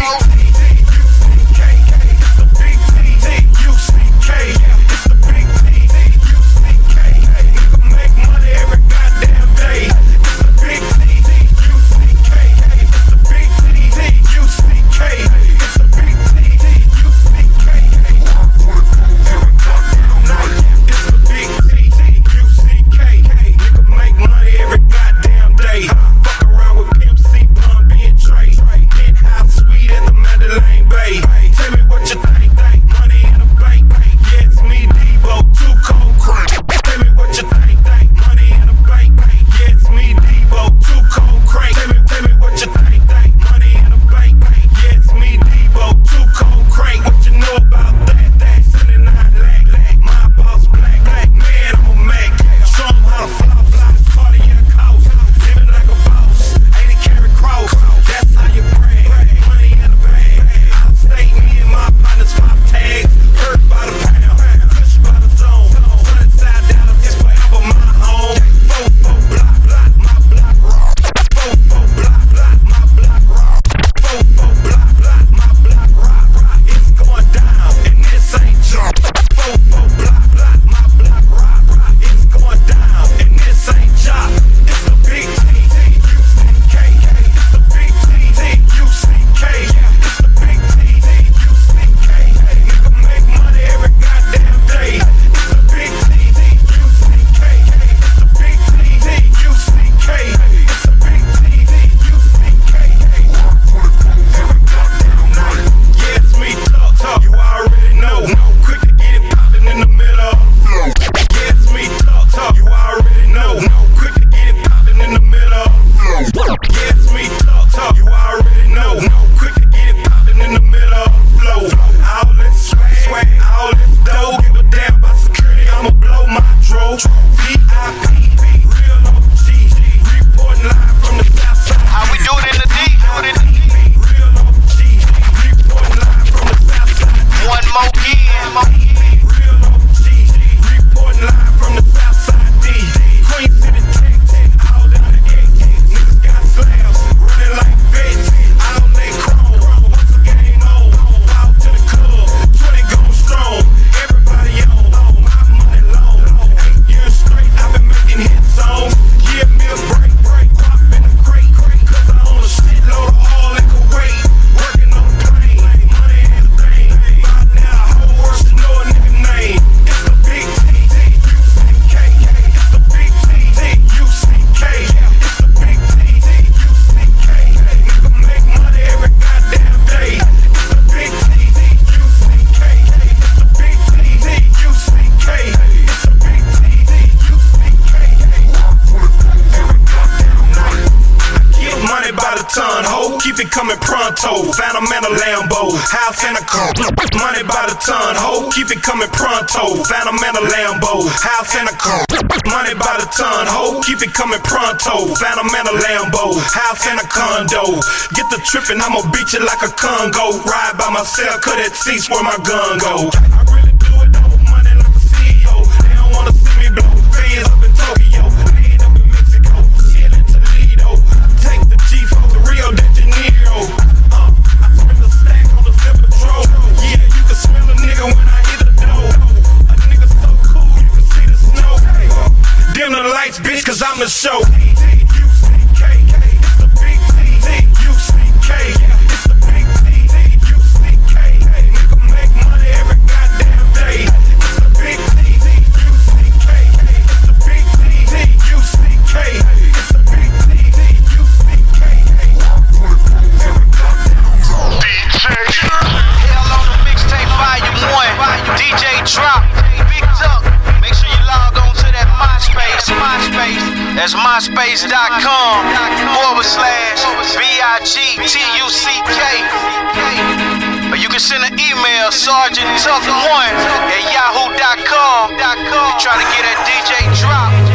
keep it coming pronto. Phantom and a Lambo, house and a car. Money by the ton, ho, keep it coming pronto. Phantom and a Lambo, house and a car. Money by the ton, ho, keep it coming pronto. Phantom and a Lambo, house and a condo. Get the trippin', I'ma beat you like a Congo. Ride by myself, cut that seats where my gun go. I really do it, though, money like a CEO. They don't wanna see me blow fans up in Tokyo. Laid up in Mexico, chillin' Toledo. Take the G from the Rio de Janeiro. I spend a stack on the zipper drawer. Yeah, you can smell a nigga when I hit the door. A nigga so cool, you can see the snow. Dim the lights, bitch, cause I'm the show. UCK, it's the big T. UCK, it's the big T. UCK, nigga make money every goddamn day. It's the big T. UCK, it's the big T. UCK, it's the big T. UCK, every goddamn day. Hell on the mixtape volume 1. DJ Drop, Big Duck. Make sure you log on to that MySpace. That's MySpace.com/BIGTUCK. Or you can send an email, sergeanttuck1@yahoo.com. Trying to get that DJ Drop.